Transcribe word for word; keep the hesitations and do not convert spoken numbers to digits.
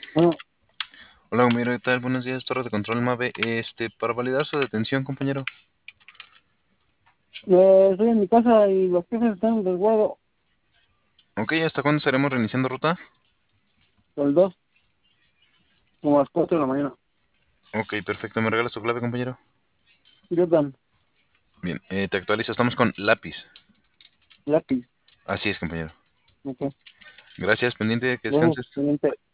Bueno, Hola, compañero, ¿qué tal? Buenos días, Torre de Control MAVE. Este, para validar su detención, compañero. eh, estoy en mi casa y los jefes están en resguardo Ok, ¿hasta cuándo estaremos reiniciando ruta? los dos, como a las cuatro de la mañana. Ok, perfecto. ¿Me regalas tu clave, compañero? Yo dan Bien, eh, te actualizo. Estamos con lápiz. lápiz. Así es, compañero. Ok. Gracias, pendiente, que Luego, descanses. siguiente.